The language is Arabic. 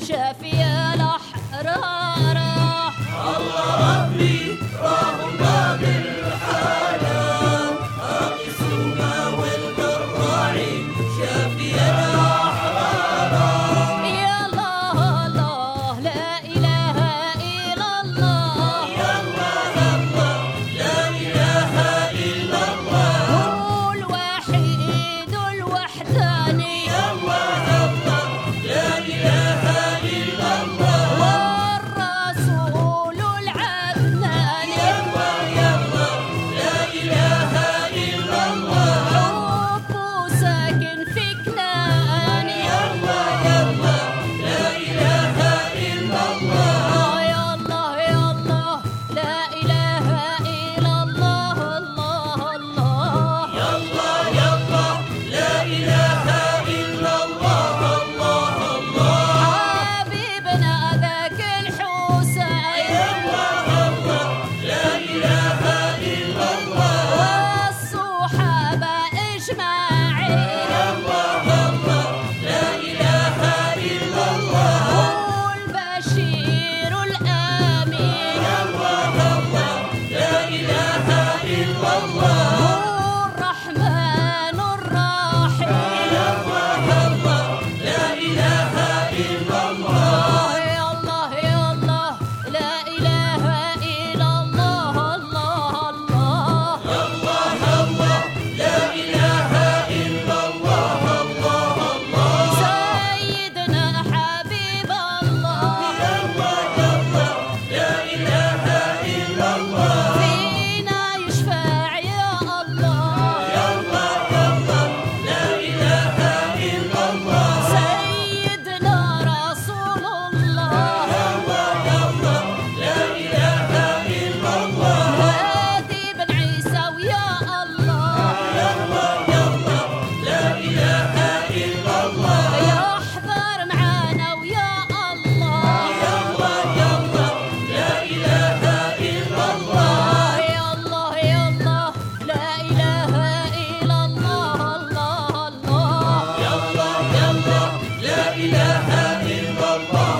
شافي الأحرار. الله ربي راهم باب الحالة أقسوما والقراعي شافي الأحرار. يا الله الله لا إله إلا الله، يا الله الله لا إله إلا الله، هو الوحيد الوحداني. يا الله الله لا إله إلا الله، والرسول العدناني. يا الله يا الله لا إله إلا الله، حبه ساكن في كناني. يا الله يا الله لا إله إلا الله، يا الله يا الله لا إله إلا الله. الله الله يا الله يا الله لا إله إلا الله، الله الله، حبيبنا ذاك الحسين، يا الله الله لا إله إلا الله، والصحابة أجمعين، يا الله الله لا إله إلا الله، والبشير الآمين، يا الله الله لا إله إلا الله، والرحمن الرحيم. يا الله الله لا إله إلا الله، يا الله يا الله لا إله إلا الله. الله الله يا الله الله لا إله إلا الله، الله الله، سيدنا حبيب الله، يا الله يا الله لا إله إلا الله، فينا يشفع يا الله، يا الله يا الله لا إله إلا الله، سيدنا رسول الله، يا الله يا الله لا إله إلا الله، هادي بن عيسى ويا الله، يا الله يا الله لا إله إلا الله، يحضر معانا ويا الله، يا الله يا الله لا إله إلا الله، يا الله يا الله لا إله إلا الله. الله الله يا الله يا الله لا إله إلا الله.